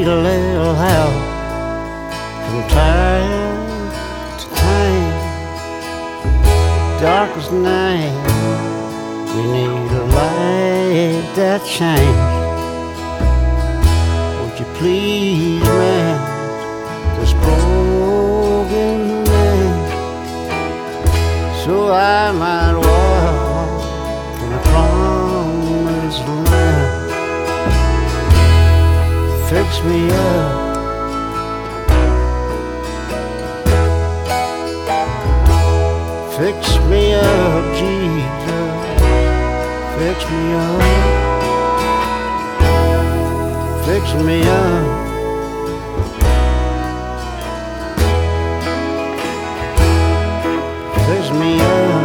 need a little help from time to time. Darkest night, we need a light that shines. Would you please mend this broken man, so I might walk in the promised land? Fix me up, fix me up, Jesus. Fix me up, fix me up. Fix me up,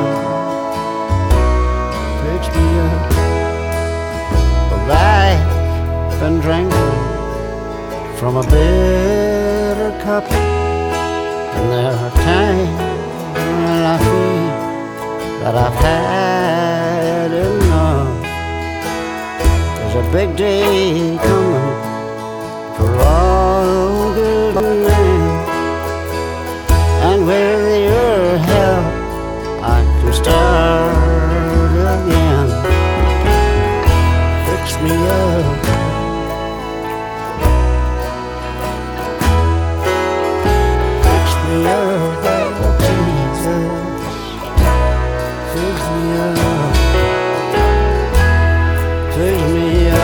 fix me up. Well, I've been drinking from a bitter cup, and there are times when I feel that I've had enough. There's a big day coming for all good men, and with your help I can start again. Fix me up, fix me up, Jesus. Fix me up, fix me up.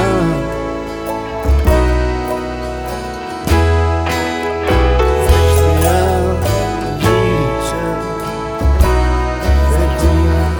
Fix me up, Jesus. Fix me up.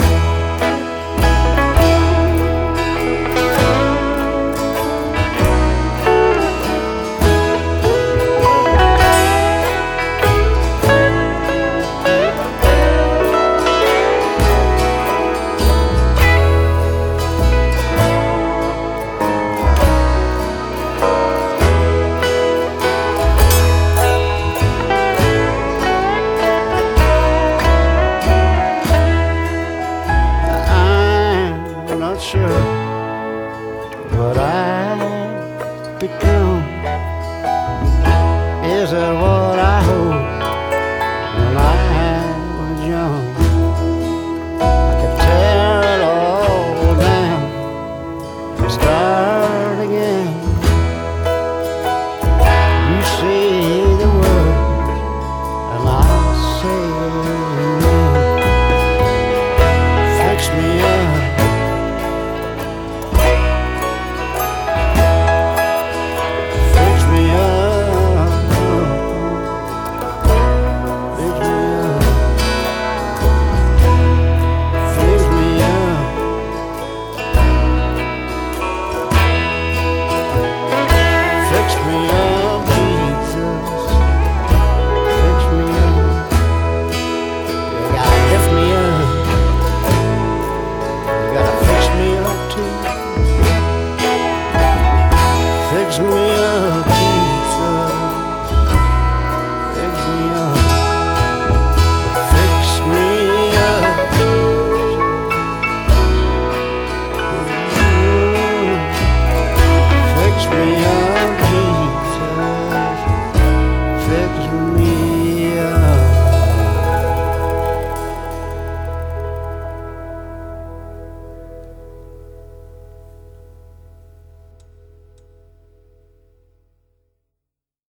I'm not sure what I've become. Is it what I hope?